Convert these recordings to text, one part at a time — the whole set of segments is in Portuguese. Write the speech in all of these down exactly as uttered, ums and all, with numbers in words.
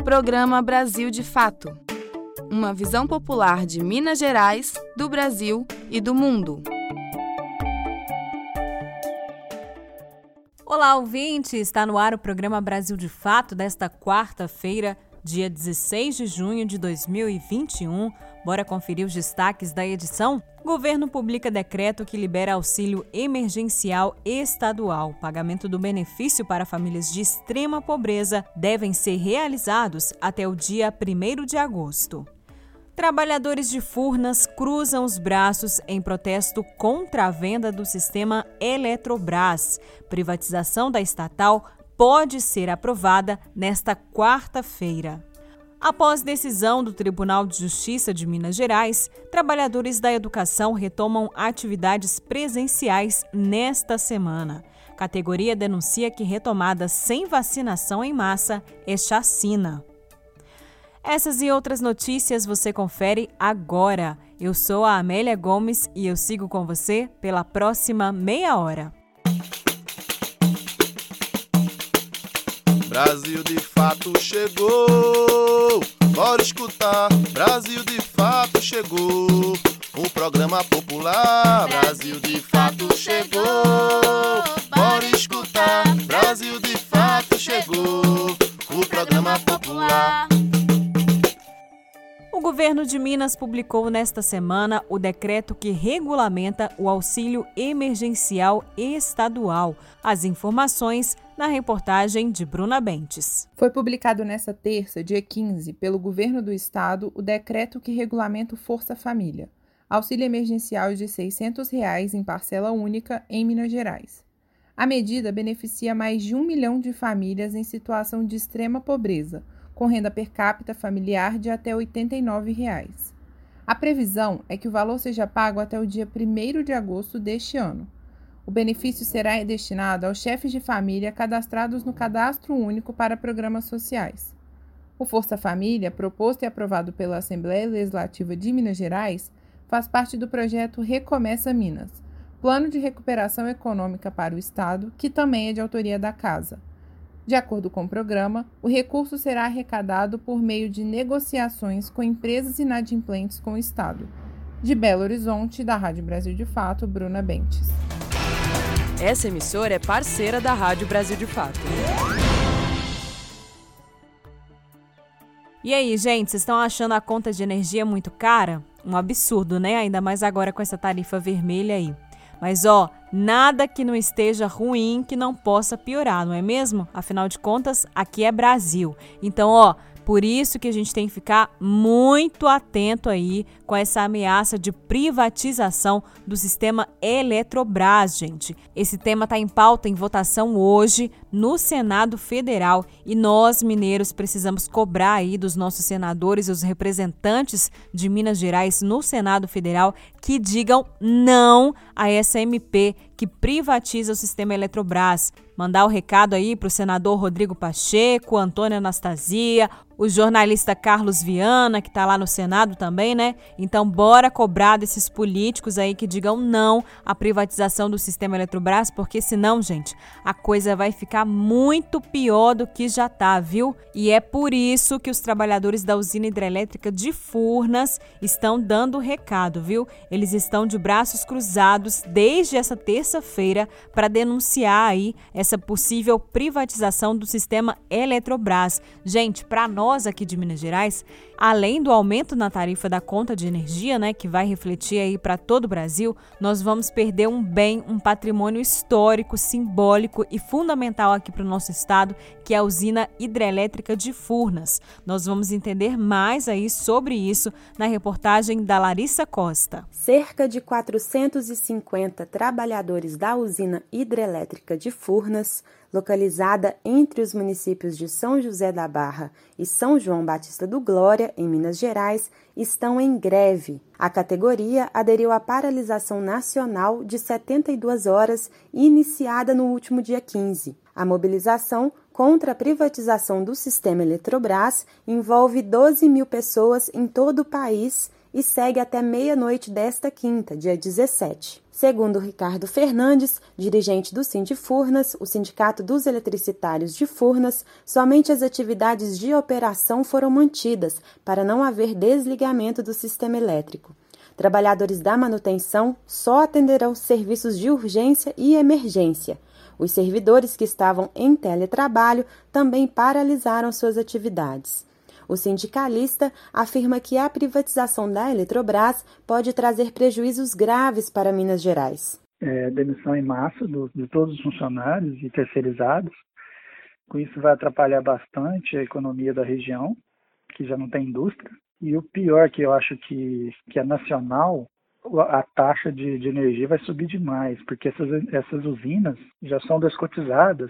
Programa Brasil de Fato. Uma visão popular de Minas Gerais, do Brasil e do mundo. Olá, ouvinte! Está no ar o programa Brasil de Fato desta quarta-feira, dia dezesseis de junho de dois mil e vinte e um. Bora conferir os destaques da edição? Governo publica decreto que libera auxílio emergencial estadual. O pagamento do benefício para famílias de extrema pobreza devem ser realizados até o dia primeiro de agosto. Trabalhadores de Furnas cruzam os braços em protesto contra a venda do sistema Eletrobras. Privatização da estatal pode ser aprovada nesta quarta-feira. Após decisão do Tribunal de Justiça de Minas Gerais, trabalhadores da educação retomam atividades presenciais nesta semana. Categoria denuncia que retomada sem vacinação em massa é chacina. Essas e outras notícias você confere agora. Eu sou a Amélia Gomes e eu sigo com você pela próxima meia hora. Brasil de fato chegou, bora escutar. Brasil de fato chegou, o programa popular. Brasil de fato chegou, bora escutar. Brasil de fato chegou, o programa popular. O governo de Minas publicou nesta semana o decreto que regulamenta o auxílio emergencial estadual. As informações na reportagem de Bruna Bentes. Foi publicado nesta terça, dia quinze, pelo governo do estado o decreto que regulamenta o Força Família, auxílio emergencial de seiscentos reais em parcela única em Minas Gerais. A medida beneficia mais de um milhão de famílias em situação de extrema pobreza, com renda per capita familiar de até oitenta e nove reais. A previsão é que o valor seja pago até o dia primeiro de agosto deste ano. O benefício será destinado aos chefes de família cadastrados no Cadastro Único para Programas Sociais. O Força Família, proposto e aprovado pela Assembleia Legislativa de Minas Gerais, faz parte do projeto Recomeça Minas, Plano de Recuperação Econômica para o Estado, que também é de autoria da Casa. De acordo com o programa, o recurso será arrecadado por meio de negociações com empresas inadimplentes com o Estado. De Belo Horizonte, da Rádio Brasil de Fato, Bruna Bentes. Essa emissora é parceira da Rádio Brasil de Fato. E aí, gente, vocês estão achando a conta de energia muito cara? Um absurdo, né? Ainda mais agora com essa tarifa vermelha aí. Mas, ó, nada que não esteja ruim que não possa piorar, não é mesmo? Afinal de contas, aqui é Brasil. Então, ó, por isso que a gente tem que ficar muito atento aí com essa ameaça de privatização do sistema Eletrobras, gente. Esse tema está em pauta, em votação hoje no Senado Federal e nós, mineiros, precisamos cobrar aí dos nossos senadores e os representantes de Minas Gerais no Senado Federal que digam não a essa M P que privatiza o sistema Eletrobras. Mandar o recado aí para o senador Rodrigo Pacheco, Antônia Anastasia, o jornalista Carlos Viana, que está lá no Senado também, né? Então, bora cobrar desses políticos aí que digam não à privatização do sistema Eletrobras, porque senão, gente, a coisa vai ficar muito pior do que já tá, viu? E é por isso que os trabalhadores da usina hidrelétrica de Furnas estão dando o recado, viu? Eles estão de braços cruzados desde essa terça-feira para denunciar aí essa possível privatização do sistema Eletrobras. Gente, para nós aqui de Minas Gerais, além do aumento na tarifa da conta de energia, né, que vai refletir aí para todo o Brasil, nós vamos perder um bem, um patrimônio histórico, simbólico e fundamental aqui para o nosso estado, que é a usina hidrelétrica de Furnas. Nós vamos entender mais aí sobre isso na reportagem da Larissa Costa. Cerca de quatrocentos e cinquenta trabalhadores da usina hidrelétrica de Furnas, localizada entre os municípios de São José da Barra e São João Batista do Glória, em Minas Gerais, estão em greve. A categoria aderiu à paralisação nacional de setenta e duas horas, iniciada no último dia quinze. A mobilização contra a privatização do sistema Eletrobras envolve doze mil pessoas em todo o país e segue até meia-noite desta quinta, dia dezessete. Segundo Ricardo Fernandes, dirigente do Sindifurnas, o Sindicato dos Eletricitários de Furnas, somente as atividades de operação foram mantidas para não haver desligamento do sistema elétrico. Trabalhadores da manutenção só atenderão serviços de urgência e emergência. Os servidores que estavam em teletrabalho também paralisaram suas atividades. O sindicalista afirma que a privatização da Eletrobras pode trazer prejuízos graves para Minas Gerais. É, demissão em massa do, de todos os funcionários e terceirizados. Com isso vai atrapalhar bastante a economia da região, que já não tem indústria. E o pior que eu acho que, que é nacional, a taxa de, de energia vai subir demais, porque essas, essas usinas já são descotizadas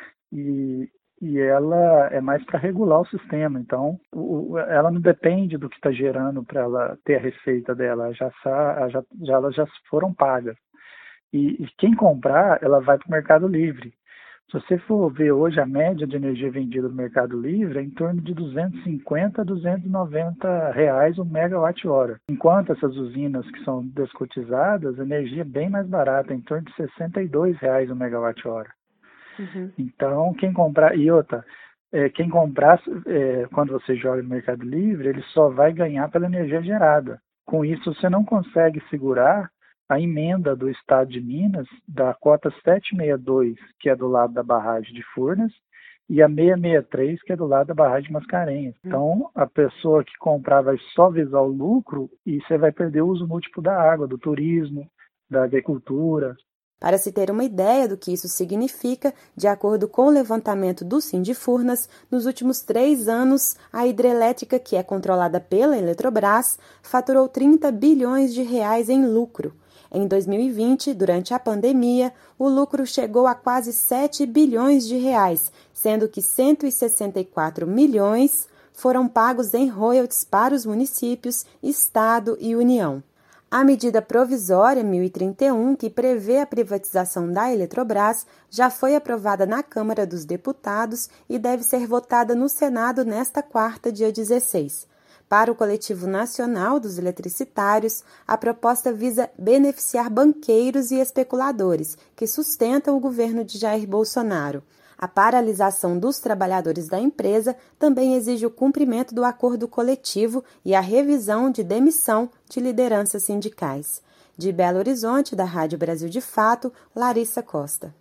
e E ela é mais para regular o sistema, então o, ela não depende do que está gerando para ela ter a receita dela, já, já, já, elas já foram pagas. E, e quem comprar, ela vai para o Mercado Livre. Se você for ver hoje a média de energia vendida no Mercado Livre é em torno de duzentos e cinquenta a duzentos e noventa reais o megawatt-hora. Enquanto essas usinas que são descotizadas, a energia é bem mais barata, em torno de sessenta e dois reais o megawatt-hora. Uhum. Então, quem comprar, e outra, é, quem comprar, é, quando você joga no Mercado Livre, ele só vai ganhar pela energia gerada. Com isso, você não consegue segurar a emenda do Estado de Minas, da cota setecentos e sessenta e dois, que é do lado da barragem de Furnas, e a seiscentos e sessenta e três, que é do lado da barragem de Mascarenhas. Uhum. Então, a pessoa que comprar vai só visar o lucro e você vai perder o uso múltiplo da água, do turismo, da agricultura. Para se ter uma ideia do que isso significa, de acordo com o levantamento do Sindifurnas, nos últimos três anos, a hidrelétrica, que é controlada pela Eletrobras, faturou trinta bilhões de reais em lucro. Em dois mil e vinte, durante a pandemia, o lucro chegou a quase sete bilhões de reais, sendo que cento e sessenta e quatro milhões foram pagos em royalties para os municípios, Estado e União. A medida provisória mil e trinta e um, que prevê a privatização da Eletrobras, já foi aprovada na Câmara dos Deputados e deve ser votada no Senado nesta quarta, dia dezesseis. Para o Coletivo Nacional dos Eletricitários, a proposta visa beneficiar banqueiros e especuladores que sustentam o governo de Jair Bolsonaro. A paralisação dos trabalhadores da empresa também exige o cumprimento do acordo coletivo e a revisão de demissão de lideranças sindicais. De Belo Horizonte, da Rádio Brasil de Fato, Larissa Costa.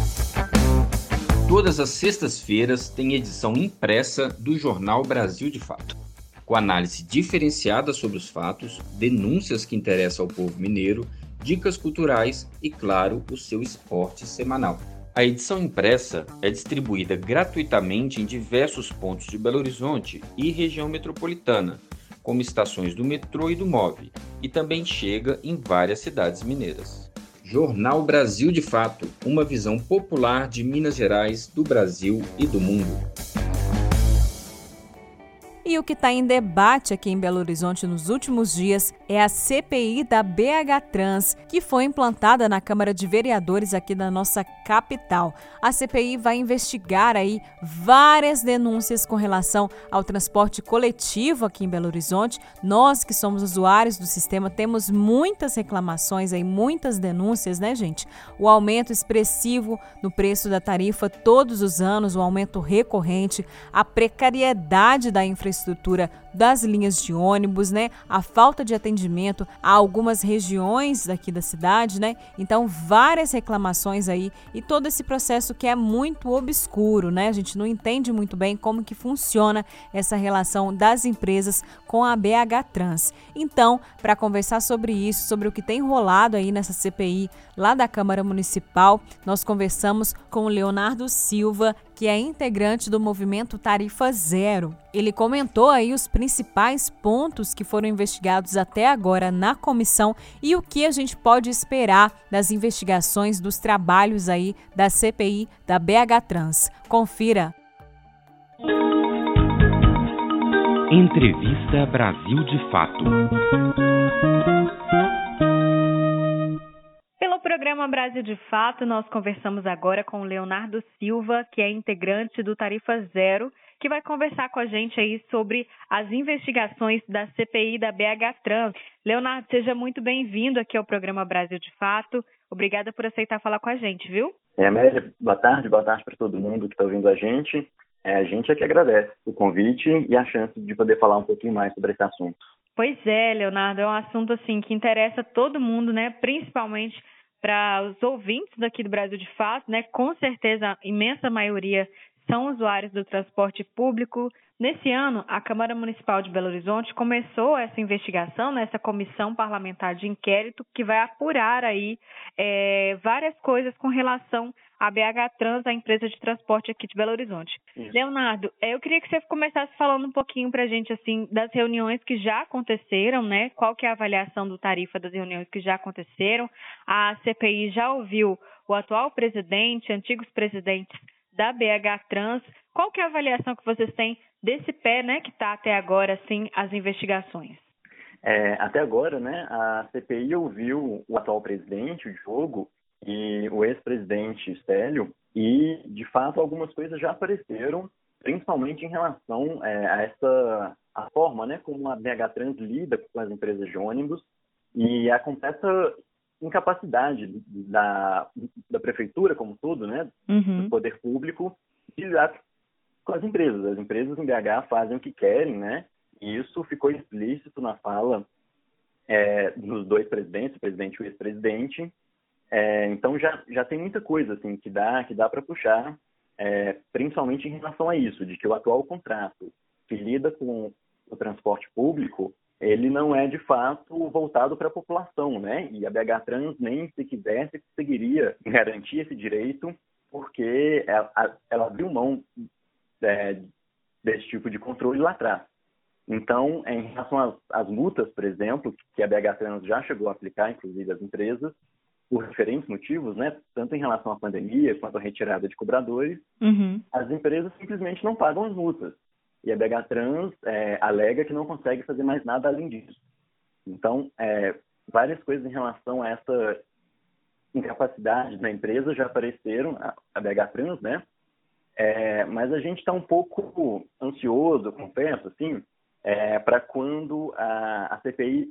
Todas as sextas-feiras tem edição impressa do Jornal Brasil de Fato, com análise diferenciada sobre os fatos, denúncias que interessam ao povo mineiro, dicas culturais e, claro, o seu esporte semanal. A edição impressa é distribuída gratuitamente em diversos pontos de Belo Horizonte e região metropolitana, como estações do metrô e do M O V, e também chega em várias cidades mineiras. Jornal Brasil de Fato, uma visão popular de Minas Gerais, do Brasil e do mundo. E o que está em debate aqui em Belo Horizonte nos últimos dias é a C P I da B H Trans, que foi implantada na Câmara de Vereadores aqui da nossa capital. A C P I vai investigar aí várias denúncias com relação ao transporte coletivo aqui em Belo Horizonte. Nós que somos usuários do sistema temos muitas reclamações aí, muitas denúncias, né, gente? O aumento expressivo no preço da tarifa todos os anos, o aumento recorrente, a precariedade da infraestrutura estrutura das linhas de ônibus, né? A falta de atendimento a algumas regiões daqui da cidade, né? Então, várias reclamações aí e todo esse processo que é muito obscuro, né? A gente não entende muito bem como que funciona essa relação das empresas com a B H Trans. Então, para conversar sobre isso, sobre o que tem rolado aí nessa C P I lá da Câmara Municipal, nós conversamos com o Leonardo Silva, que é integrante do movimento Tarifa Zero. Ele comentou aí os principais pontos que foram investigados até agora na comissão e o que a gente pode esperar das investigações dos trabalhos aí da C P I da B H Trans. Confira. Entrevista Brasil de Fato. Pelo programa Brasil de Fato, nós conversamos agora com o Leonardo Silva, que é integrante do Tarifa Zero, que vai conversar com a gente aí sobre as investigações da C P I da B H Trans. Leonardo, seja muito bem-vindo aqui ao programa Brasil de Fato. Obrigada por aceitar falar com a gente, viu? É, Amélia, boa tarde, boa tarde para todo mundo que está ouvindo a gente. É, a gente é que agradece o convite e a chance de poder falar um pouquinho mais sobre esse assunto. Pois é, Leonardo, é um assunto assim que interessa todo mundo, né? Principalmente para os ouvintes daqui do Brasil de Fato, né? Com certeza a imensa maioria são usuários do transporte público. Nesse ano, a Câmara Municipal de Belo Horizonte começou essa investigação, né, essa comissão parlamentar de inquérito que vai apurar aí é, várias coisas com relação à B H Trans, a empresa de transporte aqui de Belo Horizonte. Isso. Leonardo, eu queria que você começasse falando um pouquinho para a gente assim, das reuniões que já aconteceram, né? Qual que é a avaliação do tarifa das reuniões que já aconteceram? A C P I já ouviu o atual presidente, antigos presidentes da B H Trans. Qual que é a avaliação que vocês têm desse pé, né, que está até agora, assim, as investigações? É, até agora, né, a C P I ouviu o atual presidente, o Diogo, e o ex-presidente Célio, e, de fato, algumas coisas já apareceram, principalmente em relação é, a essa a forma, né, como a B H Trans lida com as empresas de ônibus e a completa incapacidade da, da prefeitura como um todo, né, uhum. do poder público, de lidar com as empresas. As empresas em B H fazem o que querem, né, e isso ficou explícito na fala é, dos dois presidentes, o presidente e o ex-presidente. É, então já, já tem muita coisa assim, que dá, que dá para puxar, é, principalmente em relação a isso, de que o atual contrato que lida com o transporte público, ele não é, de fato, voltado para a população, né? E a B H Trans nem, se quisesse, conseguiria garantir esse direito, porque ela, ela abriu mão é, desse tipo de controle lá atrás. Então, em relação às, às multas, por exemplo, que a B H Trans já chegou a aplicar, inclusive às empresas, por diferentes motivos, né? Tanto em relação à pandemia quanto à retirada de cobradores, uhum. as empresas simplesmente não pagam as multas. E a B H Trans é, alega que não consegue fazer mais nada além disso. Então, é, várias coisas em relação a essa incapacidade da empresa já apareceram, a, a B H Trans, né? É, mas a gente está um pouco ansioso, confesso, assim, é, para quando a, a C P I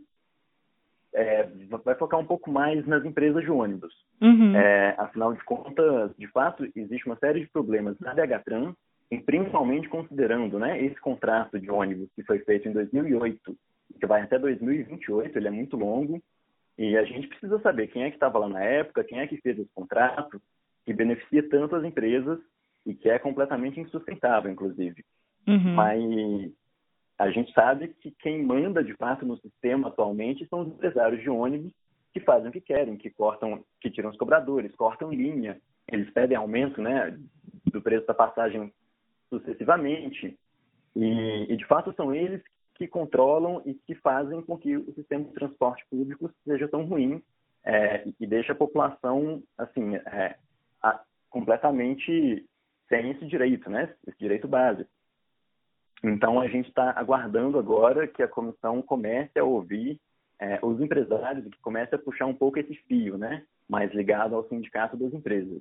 é, vai focar um pouco mais nas empresas de ônibus. Uhum. É, afinal de contas, de fato, existe uma série de problemas na B H Trans, e principalmente considerando, né, esse contrato de ônibus que foi feito em dois mil e oito, que vai até dois mil e vinte e oito, ele é muito longo, e a gente precisa saber quem é que estava lá na época, quem é que fez esse contrato, que beneficia tanto as empresas e que é completamente insustentável, inclusive. Uhum. Mas a gente sabe que quem manda, de fato, no sistema atualmente são os empresários de ônibus que fazem o que querem, que cortam, que tiram os cobradores, cortam linha, eles pedem aumento, né, do preço da passagem sucessivamente, e, e de fato são eles que controlam e que fazem com que o sistema de transporte público seja tão ruim é, e deixa a população assim é, a, completamente sem esse direito, né, esse direito básico. Então a gente está aguardando agora que a comissão comece a ouvir é, os empresários e que comece a puxar um pouco esse fio, né, mais ligado ao sindicato das empresas.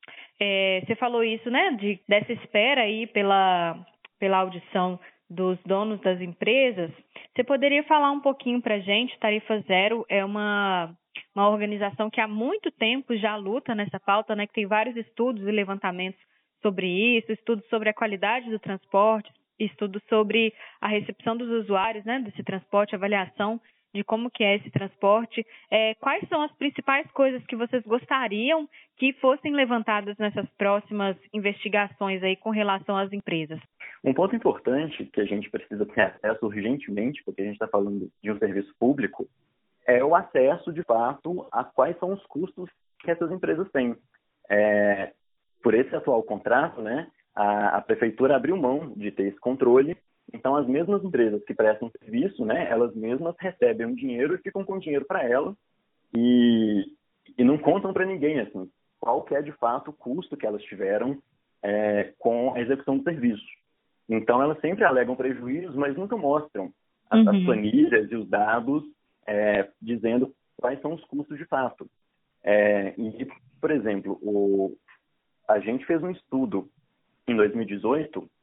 É, você falou isso, né, de, dessa espera aí pela, pela audição dos donos das empresas. Você poderia falar um pouquinho para a gente? Tarifa Zero é uma, uma organização que há muito tempo já luta nessa pauta, né, que tem vários estudos e levantamentos sobre isso, estudos sobre a qualidade do transporte, estudos sobre a recepção dos usuários, né, desse transporte, avaliação de como que é esse transporte. É, quais são as principais coisas que vocês gostariam que fossem levantadas nessas próximas investigações aí com relação às empresas? Um ponto importante que a gente precisa ter acesso urgentemente, porque a gente está falando de um serviço público, é o acesso, de fato, a quais são os custos que essas empresas têm. É, por esse atual contrato, né, a, a prefeitura abriu mão de ter esse controle. Então, as mesmas empresas que prestam serviço, né, elas mesmas recebem um dinheiro e ficam com o dinheiro para elas e, e não contam para ninguém, assim, qual que é, de fato, o custo que elas tiveram é, com a execução do serviço. Então, elas sempre alegam prejuízos, mas nunca mostram as, uhum. as planilhas e os dados é, dizendo quais são os custos de fato. É, e, por exemplo, o, a gente fez um estudo em dois mil e dezoito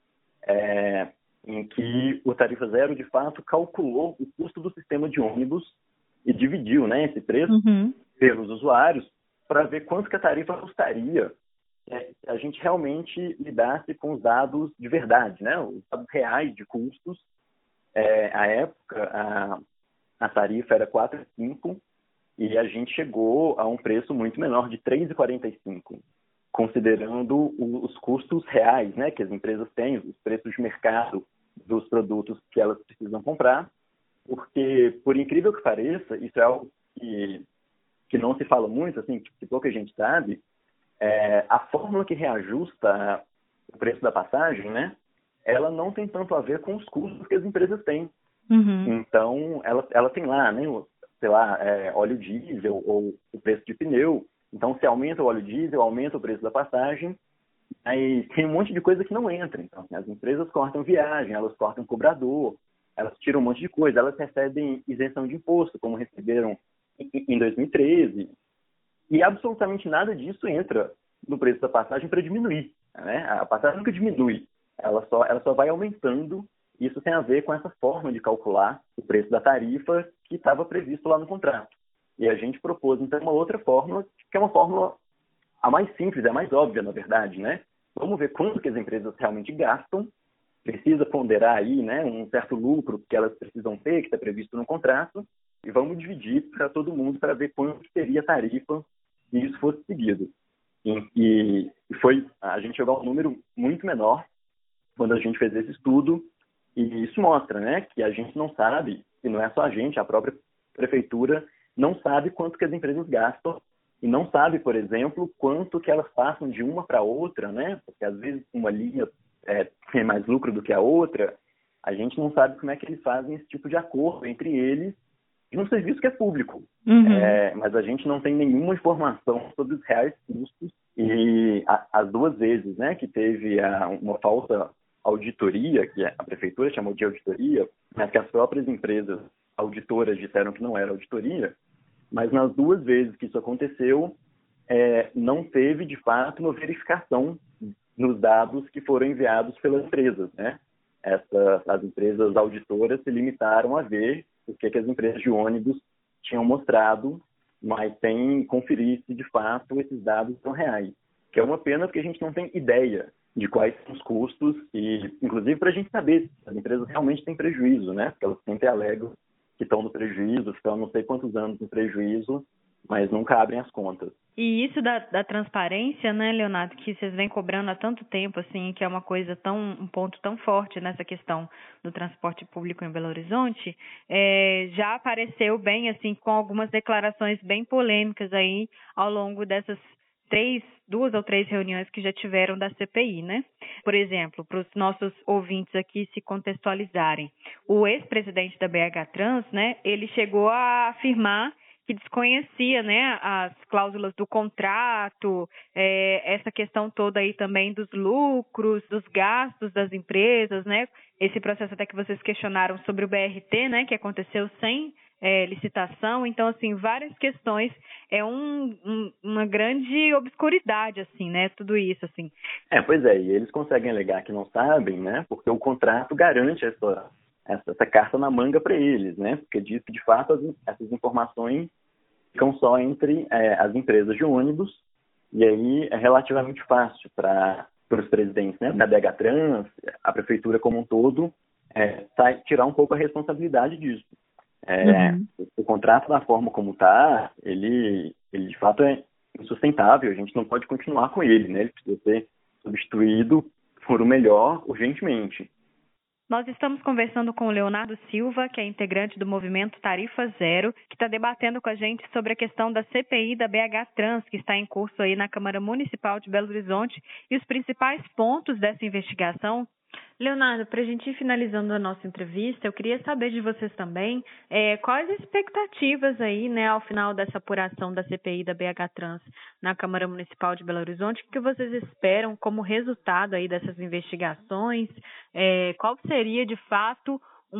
é, em que o Tarifa Zero, de fato, calculou o custo do sistema de ônibus e dividiu, né, esse preço Uhum. pelos usuários para ver quanto que a tarifa custaria é, se a gente realmente lidasse com os dados de verdade, né, os dados reais de custos. É, à época, a, a tarifa era quatro reais e cinco centavos e a gente chegou a um preço muito menor, de três reais e quarenta e cinco centavos, considerando os custos reais, né, que as empresas têm, os preços de mercado dos produtos que elas precisam comprar, porque, por incrível que pareça, isso é algo que, que não se fala muito, assim, que pouca gente sabe, é, a fórmula que reajusta o preço da passagem, né, ela não tem tanto a ver com os custos que as empresas têm. Uhum. Então, ela, ela tem lá, né, sei lá, é, óleo diesel ou o preço de pneu. Então, se aumenta o óleo diesel, aumenta o preço da passagem, aí tem um monte de coisa que não entra. Então, assim, as empresas cortam viagem, elas cortam cobrador, elas tiram um monte de coisa, elas recebem isenção de imposto, como receberam em dois mil e treze, e absolutamente nada disso entra no preço da passagem para diminuir, né? A passagem nunca diminui, ela só, ela só vai aumentando. Isso tem a ver com essa forma de calcular o preço da tarifa que estava previsto lá no contrato. E a gente propôs, então, uma outra fórmula, que é uma fórmula a mais simples, a mais óbvia, na verdade, né? Vamos ver quanto que as empresas realmente gastam, precisa ponderar aí, né, um certo lucro que elas precisam ter, que está previsto no contrato, e vamos dividir para todo mundo para ver quanto seria a tarifa se isso fosse seguido. E, e foi, a gente chegou a um número muito menor quando a gente fez esse estudo, e isso mostra, né, que a gente não sabe, e não é só a gente, a própria prefeitura não sabe quanto que as empresas gastam, e não sabe, por exemplo, quanto que elas passam de uma para outra, né, porque às vezes uma linha é, tem mais lucro do que a outra, a gente não sabe como é que eles fazem esse tipo de acordo entre eles e um serviço que é público. Uhum. É, mas a gente não tem nenhuma informação sobre os reais custos, e a, as duas vezes, né, que teve a, uma falsa auditoria, que a prefeitura chamou de auditoria, mas que as próprias empresas auditoras disseram que não era auditoria, mas nas duas vezes que isso aconteceu, é, não teve, de fato, uma verificação nos dados que foram enviados pelas empresas, né? Essas, as empresas auditoras se limitaram a ver o que, que as empresas de ônibus tinham mostrado, mas sem conferir se, de fato, esses dados são reais. Que é uma pena porque a gente não tem ideia de quais são os custos e, inclusive, para a gente saber se as empresas realmente têm prejuízo, né? Porque elas sempre alegam que estão no prejuízo, estão não sei quantos anos no prejuízo, mas nunca abrem as contas. E isso da, da transparência, né, Leonardo, que vocês vêm cobrando há tanto tempo, assim, que é uma coisa tão, um ponto tão forte nessa questão do transporte público em Belo Horizonte, é, já apareceu bem, assim, com algumas declarações bem polêmicas aí ao longo dessas três, duas ou três reuniões que já tiveram da C P I, né? Por exemplo, para os nossos ouvintes aqui se contextualizarem, o ex-presidente da B H Trans, né, ele chegou a afirmar que desconhecia, né, as cláusulas do contrato, é, essa questão toda aí também dos lucros, dos gastos das empresas, né, esse processo até que vocês questionaram sobre o B R T, né, que aconteceu sem é, licitação, então, assim, várias questões, é um, um, uma grande obscuridade, assim, né, tudo isso, assim. É, pois é, e eles conseguem alegar que não sabem, né, porque o contrato garante essa... Essa, essa carta na manga para eles, né? Porque diz que, de fato, as, essas informações ficam só entre é, as empresas de ônibus, e aí é relativamente fácil para os presidentes, né? Da B H Trans, a prefeitura como um todo, é, tá, tirar um pouco a responsabilidade disso. É, uhum. o, o contrato, da forma como está, ele, ele, de fato, é insustentável, a gente não pode continuar com ele, né? Ele precisa ser substituído por um melhor urgentemente. Nós estamos conversando com o Leonardo Silva, que é integrante do movimento Tarifa Zero, que está debatendo com a gente sobre a questão da C P I da B H Trans, que está em curso aí na Câmara Municipal de Belo Horizonte, e os principais pontos dessa investigação. Leonardo, para a gente ir finalizando a nossa entrevista, eu queria saber de vocês também é, quais as expectativas aí, né, ao final dessa apuração da C P I da B H Trans na Câmara Municipal de Belo Horizonte, o que vocês esperam como resultado aí dessas investigações, é, qual seria de fato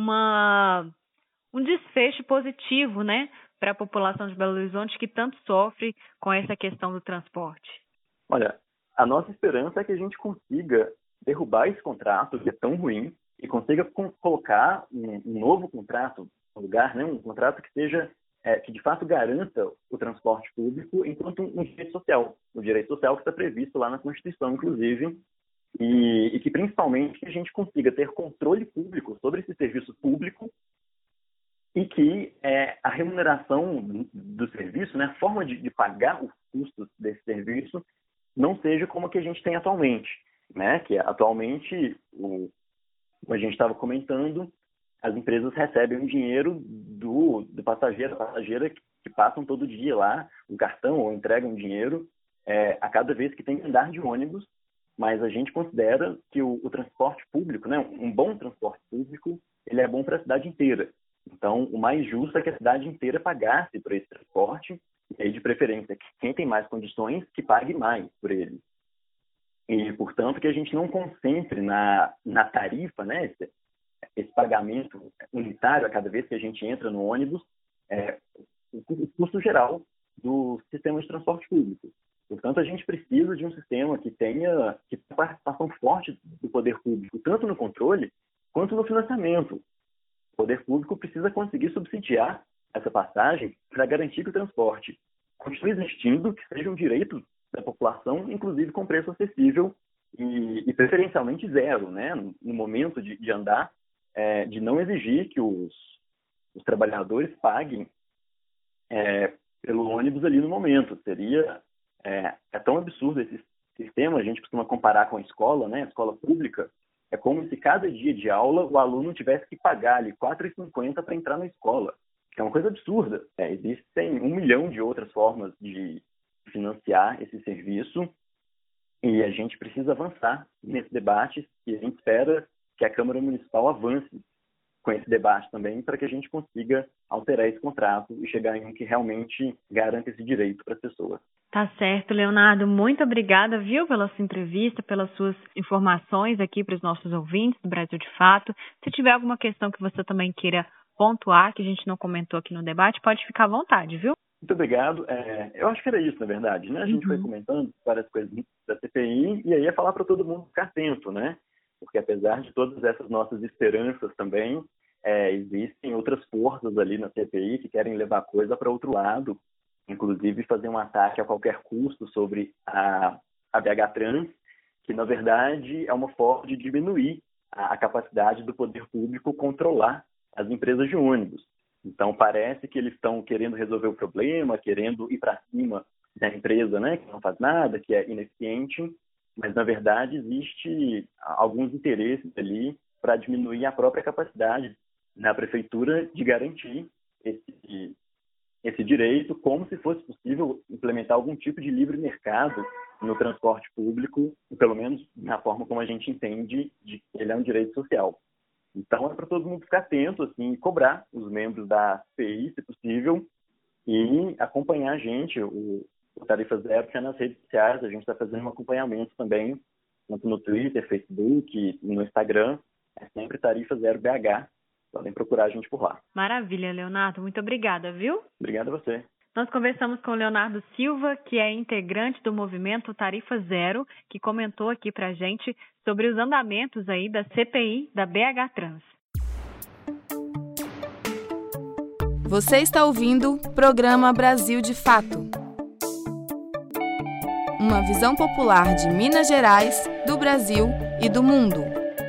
uma, um desfecho positivo, né, para a população de Belo Horizonte que tanto sofre com essa questão do transporte? Olha, a nossa esperança é que a gente consiga derrubar esse contrato que é tão ruim e consiga com, colocar um, um novo contrato no lugar, né? Um contrato que seja é, que de fato garanta o transporte público enquanto um, um direito social, um direito social que está previsto lá na Constituição, inclusive, e, e que principalmente que a gente consiga ter controle público sobre esse serviço público e que é, a remuneração do, do serviço, né, a forma de, de pagar os custos desse serviço não seja como a que a gente tem atualmente, né? Que atualmente, o, como a gente estava comentando, as empresas recebem o dinheiro do, do passageiro, da passageira que, que passam todo dia lá, um cartão ou entregam dinheiro é, a cada vez que tem que andar de ônibus, mas a gente considera que o, o transporte público, né, um bom transporte público, ele é bom para a cidade inteira. Então, o mais justo é que a cidade inteira pagasse por esse transporte, e aí, de preferência, quem tem mais condições, que pague mais por ele. E, portanto, que a gente não concentre na, na tarifa, né, esse, esse pagamento unitário a cada vez que a gente entra no ônibus, é, o custo geral do sistema de transporte público. Portanto, a gente precisa de um sistema que tenha que tenha participação forte do poder público, tanto no controle quanto no financiamento. O poder público precisa conseguir subsidiar essa passagem para garantir que o transporte continue existindo, que seja um direito da população, inclusive com preço acessível e, e preferencialmente zero, né? No momento de, de andar, é, de não exigir que os, os trabalhadores paguem é, pelo ônibus ali no momento. Seria é, é tão absurdo esse sistema, a gente costuma comparar com a escola, né? A escola pública. É como se cada dia de aula o aluno tivesse que pagar ali quatro reais e cinquenta centavos para entrar na escola. Que é uma coisa absurda. É, existem um milhão de outras formas de financiar esse serviço e a gente precisa avançar nesse debate e a gente espera que a Câmara Municipal avance com esse debate também para que a gente consiga alterar esse contrato e chegar em um que realmente garanta esse direito para as pessoas. Tá certo, Leonardo. Muito obrigada, viu, pela sua entrevista, pelas suas informações aqui para os nossos ouvintes do Brasil de Fato. Se tiver alguma questão que você também queira pontuar, que a gente não comentou aqui no debate, pode ficar à vontade, viu? Muito obrigado. É, eu acho que era isso, na verdade, né? A gente uhum. foi comentando várias coisas da C P I e aí é falar para todo mundo ficar atento, né? Porque apesar de todas essas nossas esperanças também, é, existem outras forças ali na C P I que querem levar a coisa para outro lado, inclusive fazer um ataque a qualquer custo sobre a, a B H Trans, que na verdade é uma forma de diminuir a, a capacidade do poder público controlar as empresas de ônibus. Então, parece que eles estão querendo resolver o problema, querendo ir para cima da empresa, né, que não faz nada, que é ineficiente, mas, na verdade, existe alguns interesses ali para diminuir a própria capacidade da prefeitura de garantir esse, esse direito, como se fosse possível implementar algum tipo de livre mercado no transporte público, pelo menos na forma como a gente entende de que ele é um direito social. Então, é para todo mundo ficar atento, assim, e cobrar os membros da C P I, se possível, e acompanhar a gente, o, o Tarifa Zero, que é nas redes sociais. A gente está fazendo um acompanhamento também, tanto no Twitter, Facebook, no Instagram. É sempre Tarifa Zero B H. Podem procurar a gente por lá. Maravilha, Leonardo. Muito obrigada, viu? Obrigado a você. Nós conversamos com o Leonardo Silva, que é integrante do movimento Tarifa Zero, que comentou aqui pra gente sobre os andamentos aí da C P I da B H Trans. Você está ouvindo o programa Brasil de Fato. Uma visão popular de Minas Gerais, do Brasil e do mundo.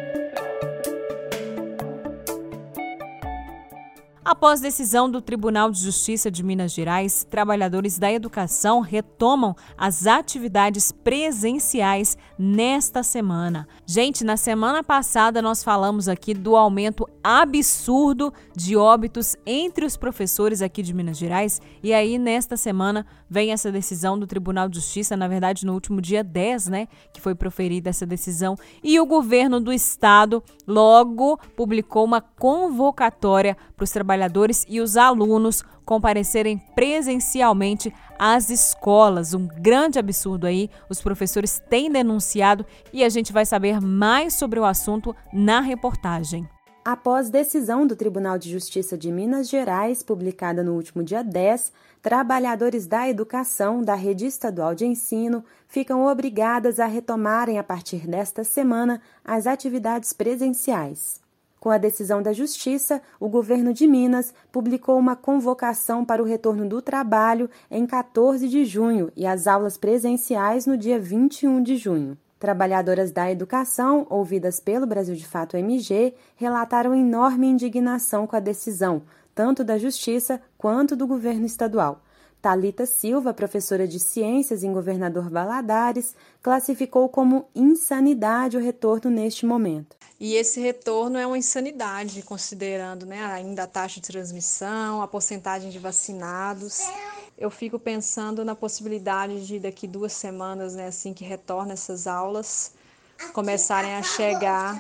Após decisão do Tribunal de Justiça de Minas Gerais, trabalhadores da educação retomam as atividades presenciais nesta semana. Gente, na semana passada nós falamos aqui do aumento absurdo de óbitos entre os professores aqui de Minas Gerais e aí nesta semana vem essa decisão do Tribunal de Justiça, na verdade no último dia dez, né, que foi proferida essa decisão, e o governo do estado logo publicou uma convocatória para os trabalhadores trabalhadores e os alunos comparecerem presencialmente às escolas. Um grande absurdo aí, os professores têm denunciado e a gente vai saber mais sobre o assunto na reportagem. Após decisão do Tribunal de Justiça de Minas Gerais, publicada no último dia dez, trabalhadores da educação da rede estadual de ensino ficam obrigadas a retomarem a partir desta semana as atividades presenciais. Com a decisão da Justiça, o governo de Minas publicou uma convocação para o retorno do trabalho em quatorze de junho e as aulas presenciais no dia vinte e um de junho. Trabalhadoras da educação, ouvidas pelo Brasil de Fato M G, relataram enorme indignação com a decisão, tanto da Justiça quanto do governo estadual. Thalita Silva, professora de Ciências em Governador Valadares, classificou como insanidade o retorno neste momento. E esse retorno é uma insanidade, considerando, né, ainda a taxa de transmissão, a porcentagem de vacinados. Eu fico pensando na possibilidade de daqui duas semanas, né, assim que retorna essas aulas, começarem a chegar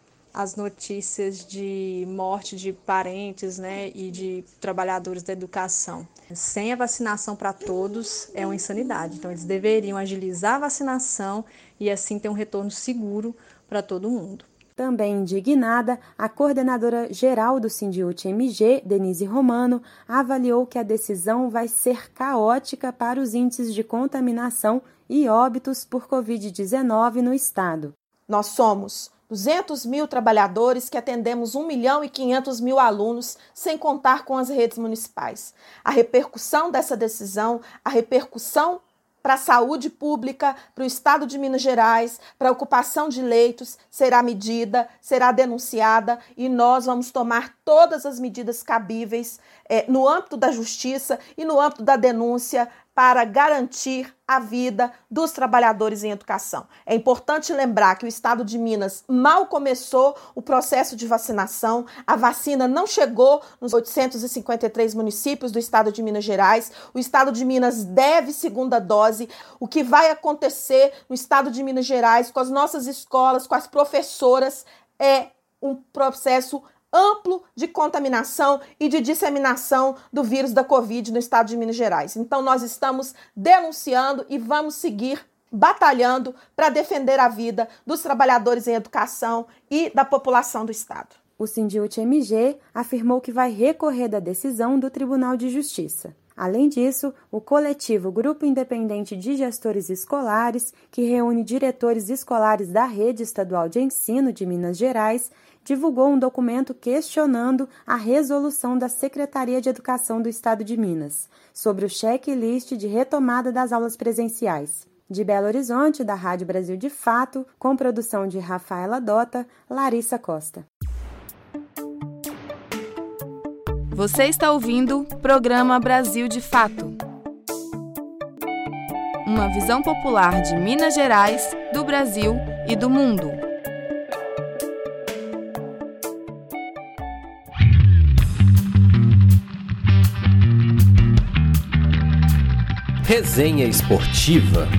as notícias de morte de parentes, né, e de trabalhadores da educação. Sem a vacinação para todos é uma insanidade. Então, eles deveriam agilizar a vacinação e assim ter um retorno seguro para todo mundo. Também indignada, a coordenadora geral do Sindiúte M G, Denise Romano, avaliou que a decisão vai ser caótica para os índices de contaminação e óbitos por covid dezenove no estado. Nós somos duzentos mil trabalhadores que atendemos um milhão e quinhentos mil alunos, sem contar com as redes municipais. A repercussão dessa decisão, a repercussão para a saúde pública, para o estado de Minas Gerais, para a ocupação de leitos, será medida, será denunciada e nós vamos tomar todas as medidas cabíveis é, no âmbito da justiça e no âmbito da denúncia para garantir a vida dos trabalhadores em educação. É importante lembrar que o estado de Minas mal começou o processo de vacinação, a vacina não chegou nos oitocentos e cinquenta e três municípios do estado de Minas Gerais, o estado de Minas deve segunda dose. O que vai acontecer no estado de Minas Gerais com as nossas escolas, com as professoras, é um processo amplo de contaminação e de disseminação do vírus da Covid no estado de Minas Gerais. Então, nós estamos denunciando e vamos seguir batalhando para defender a vida dos trabalhadores em educação e da população do estado. O Sindiúte M G afirmou que vai recorrer da decisão do Tribunal de Justiça. Além disso, o coletivo Grupo Independente de Gestores Escolares, que reúne diretores escolares da Rede Estadual de Ensino de Minas Gerais, divulgou um documento questionando a resolução da Secretaria de Educação do Estado de Minas sobre o checklist de retomada das aulas presenciais. De Belo Horizonte, da Rádio Brasil de Fato, com produção de Rafaela Dota, Larissa Costa. Você está ouvindo o programa Brasil de Fato. Uma visão popular de Minas Gerais, do Brasil e do mundo. Resenha Esportiva.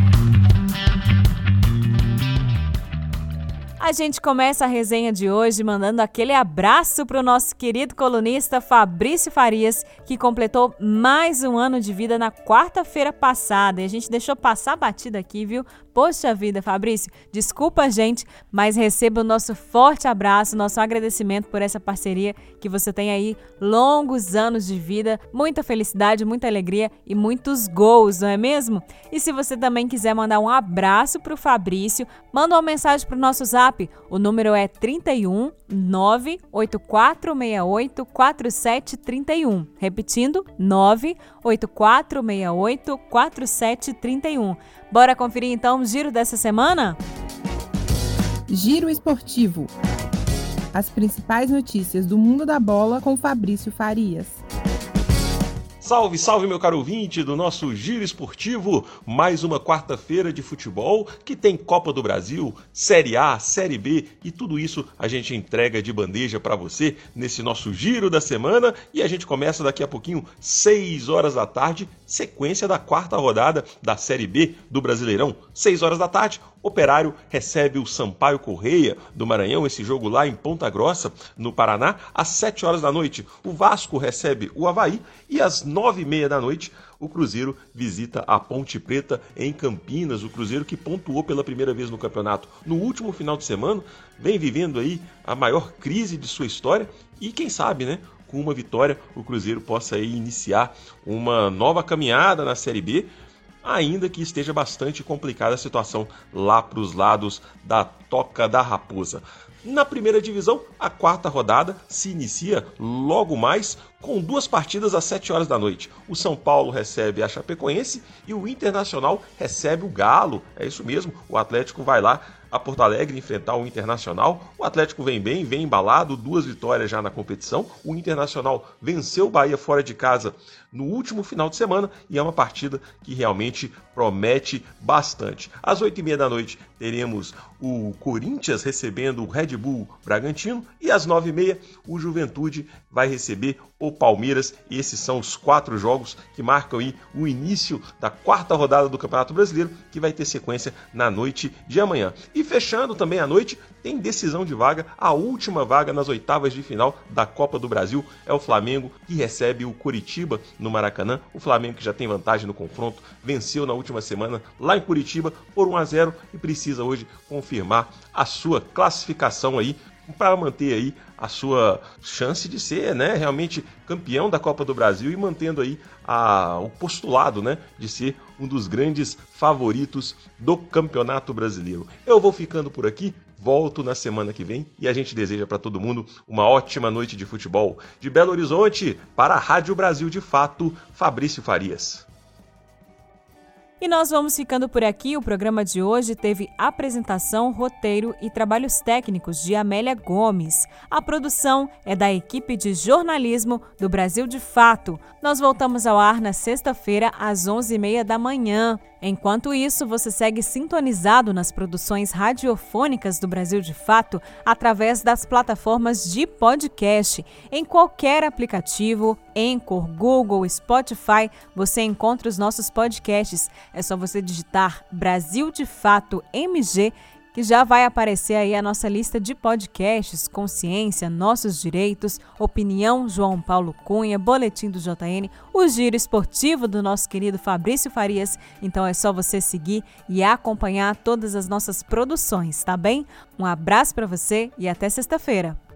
A gente começa a resenha de hoje mandando aquele abraço para o nosso querido colunista Fabrício Farias, que completou mais um ano de vida na quarta-feira passada. E a gente deixou passar a batida aqui, viu? Poxa vida, Fabrício, desculpa a gente, mas receba o nosso forte abraço, nosso agradecimento por essa parceria que você tem aí, longos anos de vida, muita felicidade, muita alegria e muitos gols, não é mesmo? E se você também quiser mandar um abraço para o Fabrício, manda uma mensagem para o nosso zap, o número é trinta e um, nove oito quatro seis oito, quatro sete três um, repetindo, nove oito quatro seis oito, quatro sete três um. Bora conferir então o giro dessa semana? Giro Esportivo. As principais notícias do mundo da bola com Fabrício Farias. Salve, salve, meu caro ouvinte do nosso Giro Esportivo, mais uma quarta-feira de futebol que tem Copa do Brasil, Série A, Série B e tudo isso a gente entrega de bandeja para você nesse nosso Giro da semana e a gente começa daqui a pouquinho, seis horas da tarde, sequência da quarta rodada da Série B do Brasileirão, seis horas da tarde. Operário recebe o Sampaio Correia do Maranhão, esse jogo lá em Ponta Grossa, no Paraná, às sete horas da noite. O Vasco recebe o Avaí e às nove e meia da noite o Cruzeiro visita a Ponte Preta em Campinas. O Cruzeiro que pontuou pela primeira vez no campeonato no último final de semana, vem vivendo aí a maior crise de sua história e quem sabe, né, com uma vitória o Cruzeiro possa aí iniciar uma nova caminhada na Série B, ainda que esteja bastante complicada a situação lá para os lados da Toca da Raposa. Na primeira divisão, a quarta rodada se inicia logo mais com duas partidas às sete horas da noite. O São Paulo recebe a Chapecoense e o Internacional recebe o Galo. É isso mesmo, o Atlético vai lá a Porto Alegre enfrentar o Internacional. O Atlético vem bem, vem embalado, duas vitórias já na competição. O Internacional venceu o Bahia fora de casa no último final de semana e é uma partida que realmente promete bastante. Às oito e meia da noite teremos o Corinthians recebendo o Red Bull Bragantino e às nove e meia o Juventude vai receber o Palmeiras. E esses são os quatro jogos que marcam aí o início da quarta rodada do Campeonato Brasileiro, que vai ter sequência na noite de amanhã. E fechando também a noite, tem decisão de vaga, a última vaga nas oitavas de final da Copa do Brasil. É o Flamengo que recebe o Coritiba no Maracanã. O Flamengo que já tem vantagem no confronto, venceu na última semana lá em Curitiba por um a zero e precisa hoje confirmar a sua classificação aí para manter aí a sua chance de ser, né, realmente campeão da Copa do Brasil e mantendo aí a, o postulado, né, de ser um dos grandes favoritos do Campeonato Brasileiro. Eu vou ficando por aqui, volto na semana que vem e a gente deseja para todo mundo uma ótima noite de futebol. De Belo Horizonte, para a Rádio Brasil de Fato, Fabrício Farias. E nós vamos ficando por aqui. O programa de hoje teve apresentação, roteiro e trabalhos técnicos de Amélia Gomes. A produção é da equipe de jornalismo do Brasil de Fato. Nós voltamos ao ar na sexta-feira, às onze e meia da manhã. Enquanto isso, você segue sintonizado nas produções radiofônicas do Brasil de Fato através das plataformas de podcast. Em qualquer aplicativo, Anchor, Google, Spotify, você encontra os nossos podcasts. É só você digitar Brasil de Fato M G, que já vai aparecer aí a nossa lista de podcasts, Consciência, Nossos Direitos, Opinião, João Paulo Cunha, Boletim do J N, o Giro Esportivo do nosso querido Fabrício Farias. Então é só você seguir e acompanhar todas as nossas produções, tá bem? Um abraço para você e até sexta-feira.